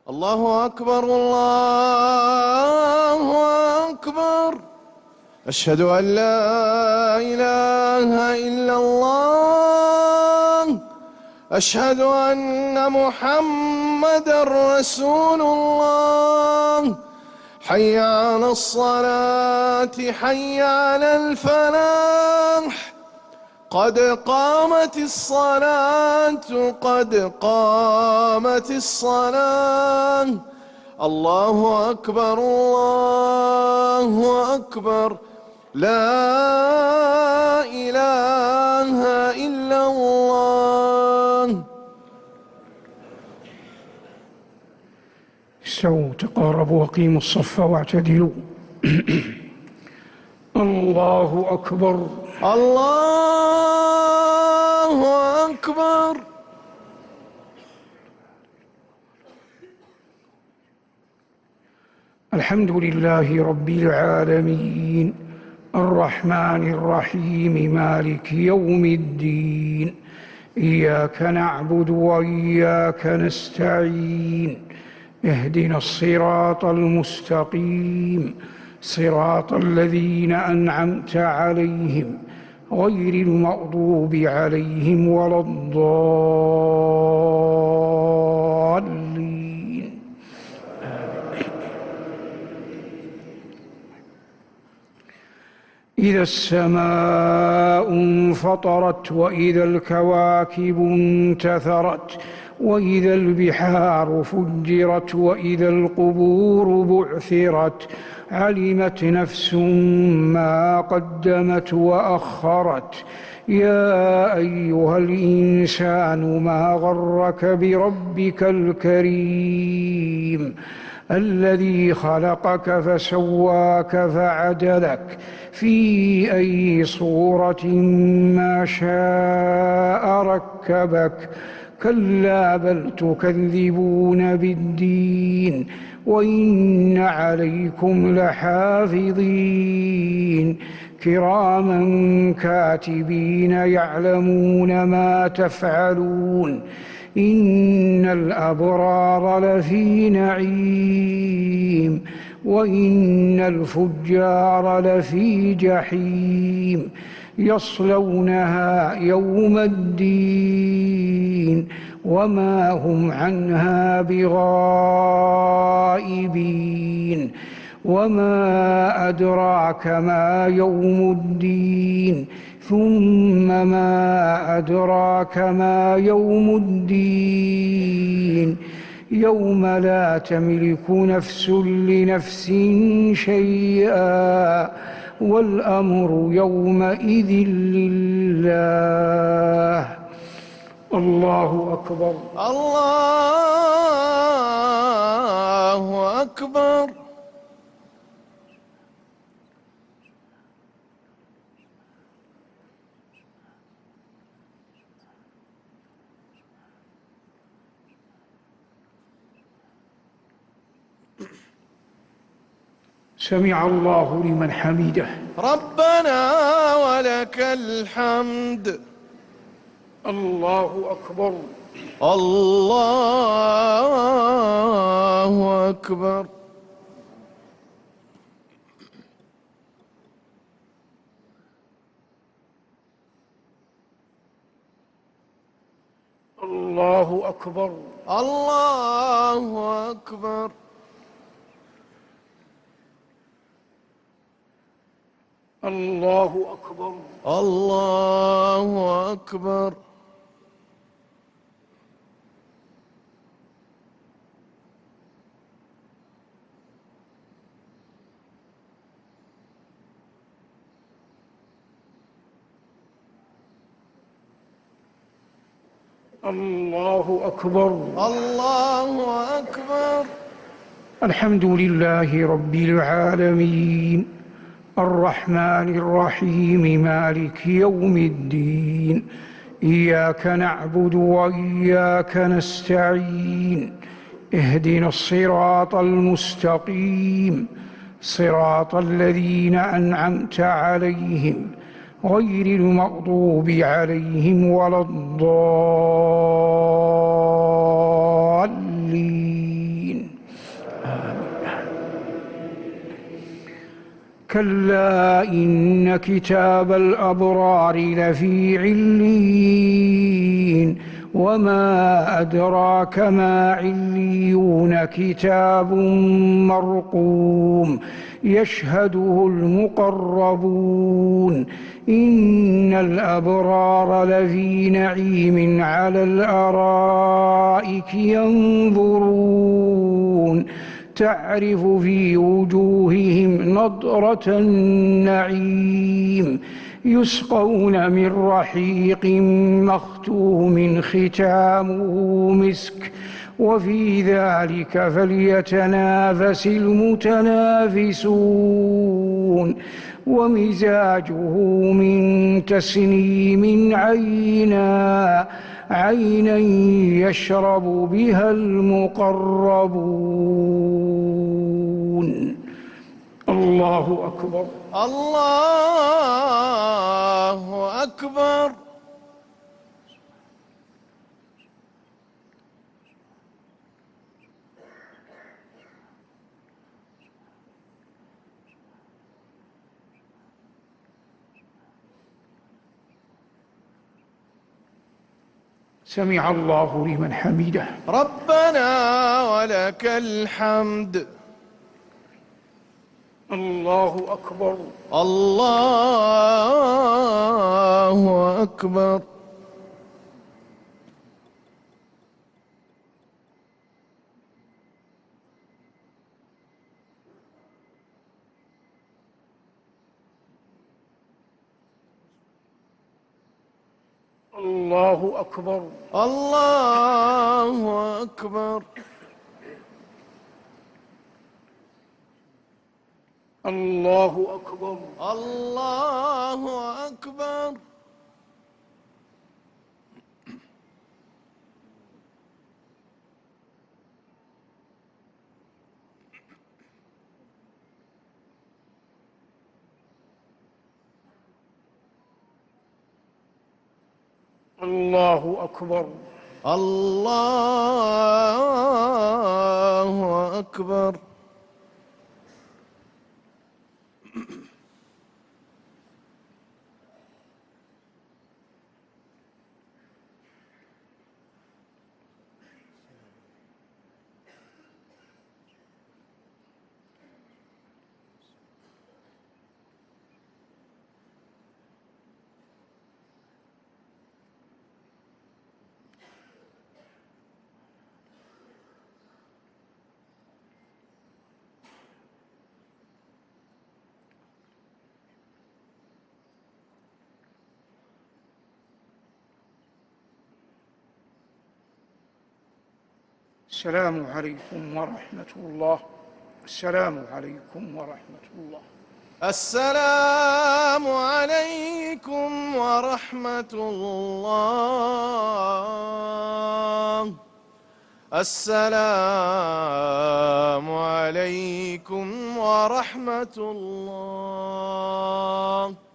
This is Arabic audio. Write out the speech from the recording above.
الله أكبر الله أكبر. أشهد أن لا إله إلا الله. أشهد أن محمدًا رسول الله. حي على الصلاة حي على الفلاح. قد قامت الصلاة قد قامت الصلاة. الله أكبر الله أكبر. لا إله إلا الله. استووا تقاربوا وقيموا الصف واعتدلوا. الله أكبر الله أكبر. الحمد لله رب العالمين الرحمن الرحيم مالك يوم الدين. إياك نعبد وإياك نستعين. اهدنا الصراط المستقيم صراط الذين أنعمت عليهم غير المغضوب عليهم ولا الضالين. إذا السماء انفطرت وإذا الكواكب انتثرت وإذا البحار فجرت وإذا القبور بعثرت علمت نفس ما قدمت وأخرت. يا أيها الإنسان ما غرك بربك الكريم الذي خلقك فسواك فعدلك في أي صورة ما شاء ركبك. كلا بل تكذبون بالدين وإن عليكم لحافظين كراما كاتبين يعلمون ما تفعلون. إن الأبرار لفي نعيم وإن الفجار لفي جحيم يصلونها يوم الدين وما هم عنها بغائبين. وما أدراك ما يوم الدين ثم ما أدراك ما يوم الدين يوم لا تملك نفس لنفس شيئا والأمر يومئذ لله. الله أكبر الله أكبر. سمع الله لمن حمده. ربنا ولك الحمد. الله أكبر الله أكبر. الله أكبر الله أكبر. الله أكبر الله أكبر. الله أكبر الله أكبر. الحمد لله رب العالمين الرحمن الرحيم مالك يوم الدين. إياك نعبد وإياك نستعين. اهدنا الصراط المستقيم صراط الذين أنعمت عليهم غير المغضوب عليهم ولا الضالين. كلا إن كتاب الأبرار لفي عليين وما أدراك ما عليون كتاب مرقوم يشهده المقربون إن الأبرار لفي نعيم على الأرائك ينظرون تعرف في وجوههم نضرة النعيم يسقون من رحيق مختوم ختامه مسك وفي ذلك فليتنافس المتنافسون ومزاجه من تسنيم عينا يشرب بها المقربون الله أكبر الله أكبر. سمع الله لمن حمده ربنا ولك الحمد. الله أكبر الله أكبر. الله أكبر الله أكبر. الله أكبر الله أكبر. الله أكبر الله أكبر. السلام عليكم ورحمة الله. السلام عليكم ورحمة الله. السلام عليكم ورحمة الله. السلام عليكم ورحمة الله.